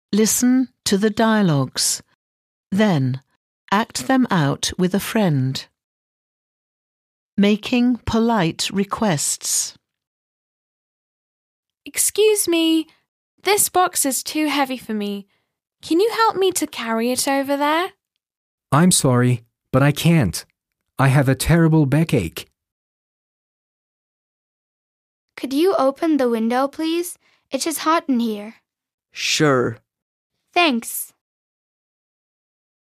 Listen to the dialogues. Then, act them out with a friend. Making polite requests. Excuse me, this box is too heavy for me. Can you help me to carry it over there? I'm sorry, but I can't. I have a terrible backache. Could you open the window, please? It is hot in here. Sure. Thanks.